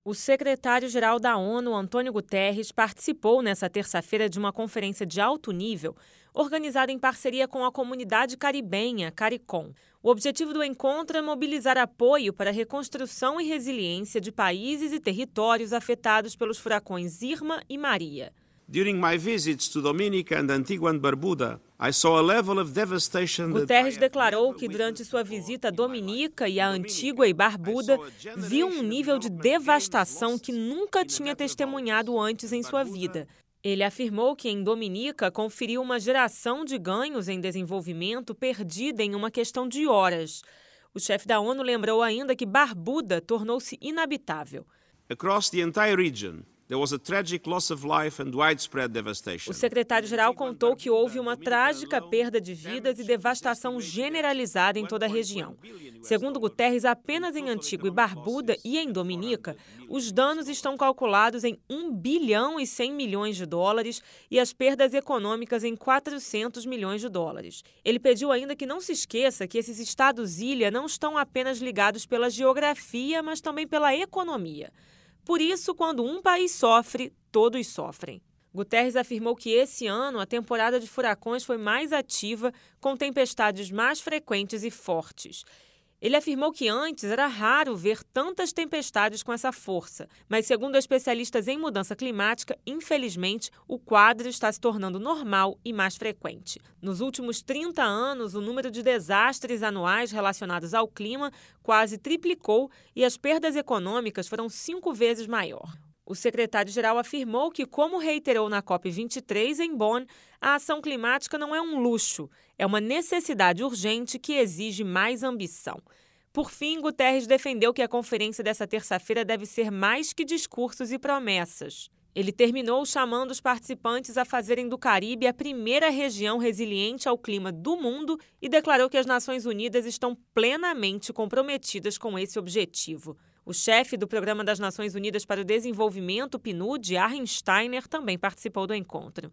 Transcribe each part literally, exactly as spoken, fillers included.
O secretário-geral da ONU, Antônio Guterres, participou nesta terça-feira de uma conferência de alto nível organizada em parceria com a comunidade caribenha, CARICOM. O objetivo do encontro é mobilizar apoio para a reconstrução e resiliência de países e territórios afetados pelos furacões Irma e Maria. During my visits to Dominica and Antigua and Barbuda, I saw a level of devastation. Guterres declarou que durante sua visita a Dominica e a Antigua e Barbuda, viu um nível de devastação que nunca tinha testemunhado antes em sua vida. Ele afirmou que em Dominica conferiu uma geração de ganhos em desenvolvimento perdida em uma questão de horas. O chefe da ONU lembrou ainda que Barbuda tornou-se inabitável. Across the entire region, there was a tragic loss of life and widespread devastation. O secretário-geral contou que houve uma trágica perda de vidas e devastação generalizada em toda a região. Segundo Guterres, apenas em Antigua e Barbuda e em Dominica, os danos estão calculados em um bilhão e cem milhões de dólares e as perdas econômicas em quatrocentos milhões de dólares. Ele pediu ainda que não se esqueça que esses estados-ilha não estão apenas ligados pela geografia, mas também pela economia. Por isso, quando um país sofre, todos sofrem. Guterres afirmou que esse ano a temporada de furacões foi mais ativa, com tempestades mais frequentes e fortes. Ele afirmou que antes era raro ver tantas tempestades com essa força, mas segundo especialistas em mudança climática, infelizmente, o quadro está se tornando normal e mais frequente. Nos últimos trinta anos, o número de desastres anuais relacionados ao clima quase triplicou e as perdas econômicas foram cinco vezes maior. O secretário-geral afirmou que, como reiterou na COP vinte e três em Bonn, a ação climática não é um luxo, é uma necessidade urgente que exige mais ambição. Por fim, Guterres defendeu que a conferência dessa terça-feira deve ser mais que discursos e promessas. Ele terminou chamando os participantes a fazerem do Caribe a primeira região resiliente ao clima do mundo e declarou que as Nações Unidas estão plenamente comprometidas com esse objetivo. O chefe do Programa das Nações Unidas para o Desenvolvimento, P N U D, Arjen Steiner, também participou do encontro.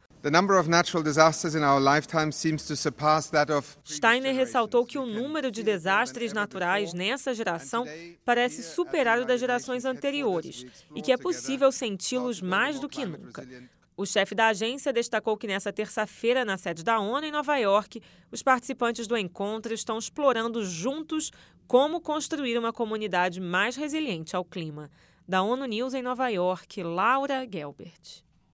Steiner ressaltou que o número de desastres naturais nessa geração parece superar o das gerações anteriores e que é possível senti-los mais do que nunca. O chefe da agência destacou que nessa terça-feira, na sede da ONU em Nova York, os participantes do encontro estão explorando juntos como construir uma comunidade mais resiliente ao clima. Da ONU News em Nova York, Laura Gelbert.